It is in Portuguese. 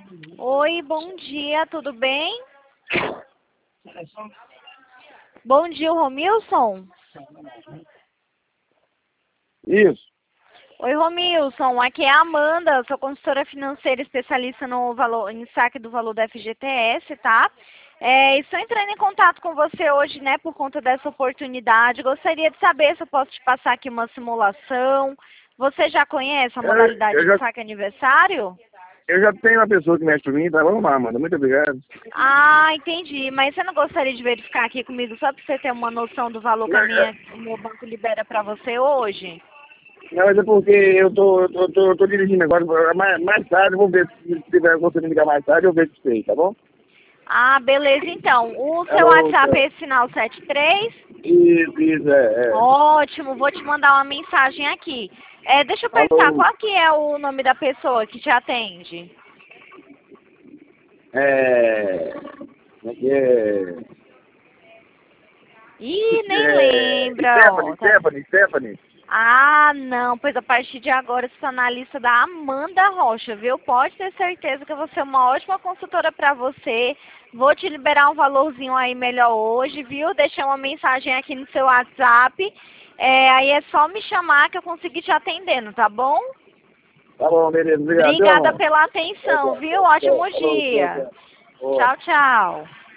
Oi, bom dia, tudo bem? Bom dia, Romilson. Isso. Oi, Romilson, aqui é a Amanda, sou consultora financeira especialista no valor, em saque do valor da FGTS, tá? Estou entrando em contato com você hoje, né, por conta dessa oportunidade. Gostaria de saber se eu posso te passar aqui uma simulação. Você já conhece a Eu, modalidade eu de já, saque aniversário? eu já tenho uma pessoa que mexe por mim, tá? Vamos lá, Amanda. Muito obrigado. Ah, entendi. Mas você não gostaria de verificar aqui comigo só para você ter uma noção do valor que Não, o meu banco libera para você hoje? não, mas é porque eu tô dirigindo agora. Mais tarde, eu vou ver se tiver você me ligar mais tarde, eu vejo isso aí, tá bom? Ah, beleza então. O seu Alô, WhatsApp é esse final 73? isso, Ótimo, vou te mandar uma mensagem aqui. Deixa eu perguntar, Alô, qual que é o nome da pessoa que te atende? como é que é? Ih, nem lembra, ó. Stephanie. Ah, não, pois a partir de agora você está na lista da Amanda Rocha, viu? Pode ter certeza que eu vou ser uma ótima consultora para você. Vou te liberar um valorzinho aí melhor hoje, viu? Deixei uma mensagem aqui no seu WhatsApp. Aí é só me chamar que eu consigo te atendendo, tá bom? Tá bom, beleza, obrigado, viu, Obrigada Amanda? pela atenção, viu? Ótimo Falou, tchau, dia. tchau. Ó. Tchau, tchau.